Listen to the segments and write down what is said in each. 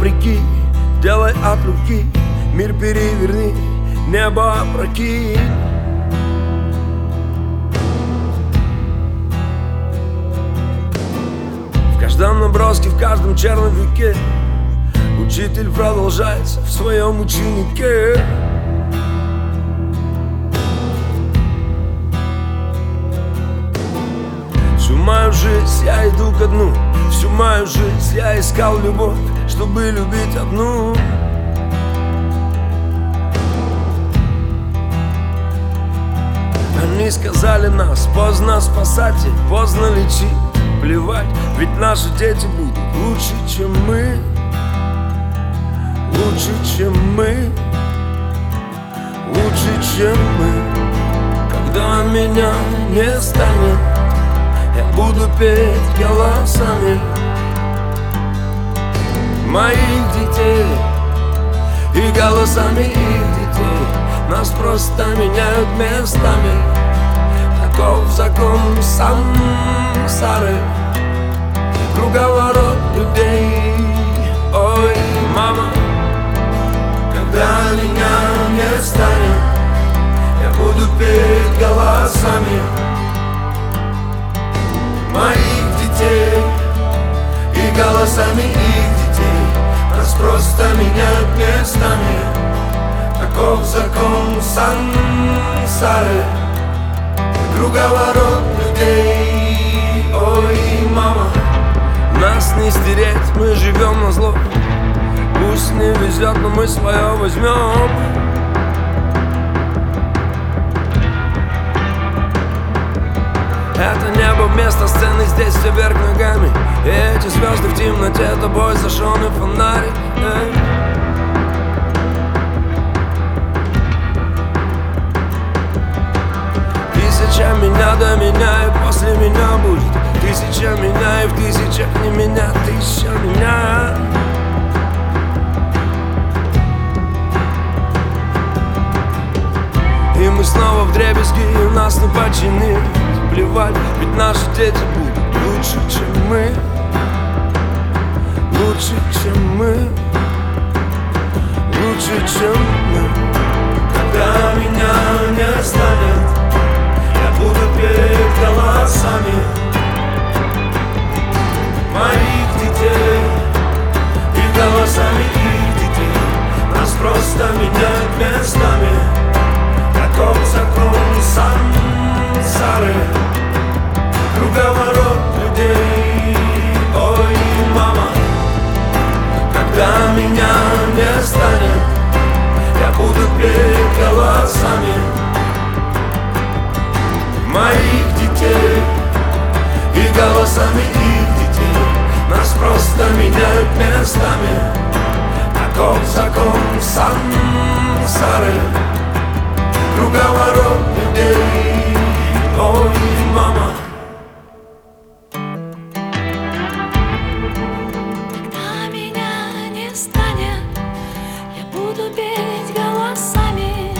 прикинь, делай от руки, мир переверни, небо опрокинь. В каждом наброске, в каждом черновике учитель продолжается в своем ученике. Всю мою жизнь я иду ко дну, всю мою жизнь я искал любовь, чтобы любить одну. Они сказали нас, поздно спасать и поздно лечить. Плевать, ведь наши дети будут лучше, чем мы. Лучше, чем мы. Лучше, чем мы. Когда меня не станет, я буду петь голосами моих детей и голосами их детей. Нас просто меняют местами. Таков закон сансары, круговорот людей. Ой, мама, когда меня не станет, я буду петь голосами моих детей и голосами их детей. Нас просто меняют местами. Таков закон сансары, круговорот людей. Ой, мама, нас не стереть, мы живем на зло. Пусть не везет, но мы свое возьмем. Это небо вместо сцены, здесь все вверх ногами. И эти звезды в темноте, тобой зажженный фонарик. Тысяча меня до меня, и после меня будет тысяча меня, и в тысячах не меня, тысяча меня. И мы снова вдребезги, и нас не починить. Плевать, ведь наши дети будут лучше, чем мы. Лучше, чем мы. Лучше, чем мы. Когда меня не станет, я буду петь голосами моих детей и голосами их детей. Нас просто меняют местами. Таков закон сансары, круговорот людей. Ой, мама, когда меня не станет, я буду петь голосами моих детей и голосами их детей. Нас просто меняют местами. Таков закон сансары, круговорот людей. Ой, мама. Когда меня не станет, я буду петь голосами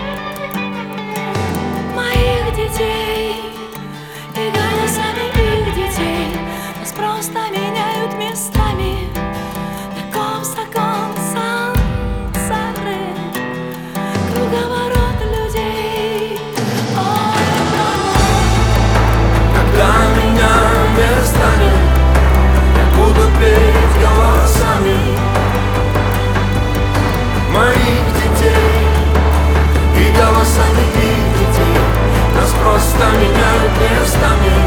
моих детей и голосами их детей. Нас просто меняют местами. Таков закон сансары, круговорот людей. Ой, мама. Когда меня не станет, я буду петь голосами моих детей и голосами их детей. Нас просто меняют местами.